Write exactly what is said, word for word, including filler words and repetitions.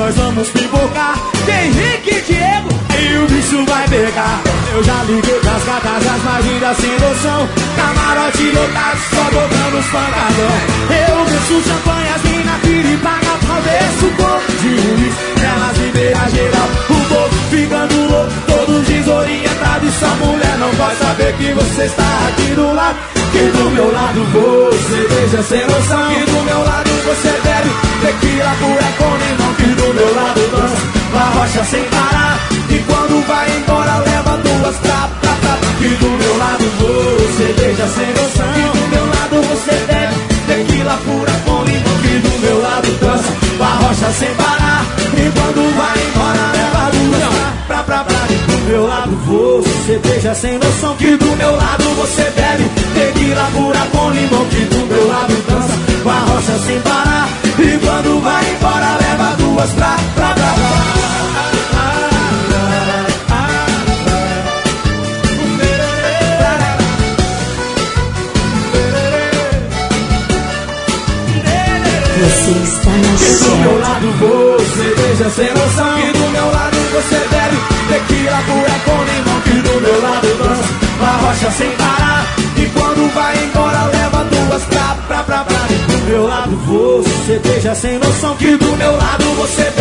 nós vamos pipocar. Tem Henrique e Diego, aí o bicho vai pegar. Eu já liguei pras gatas, as mais lindas sem noção. Camarote lotado, só tocando os pancadão. Eu desço champanhe, as minas pirem, paga pra ver se o corpo de Luiz. Elas liberam geral, o povo ficando louco, todos desorientados. E sua mulher não vai saber que você está aqui do lado. Que do meu lado você beija sem noção. Que do meu lado você bebe tequila pura com limão. Que do meu lado dança a rocha sem parar. E quando vai embora leva duas pra pra pra. Que do meu lado você beija sem noção. Que do meu lado você bebe tequila pura com limão. Que do meu lado dança a rocha sem parar. E quando vai embora leva duas pra pra pra. Que do meu lado você beija sem noção. Que do meu lado você bebe tequila pura com limão. Que do meu lado dança com a rocha sem parar. E quando vai embora leva duas pra pra pra pra. Você está na certa. Que do meu lado você beija sem noção. Que do meu lado você bebe tequila pura com limão. Que do meu lado dança a rocha sem parar. E quando vai embora leva duas pra pra pra pra. Que do meu lado você beija sem noção. Que do meu lado você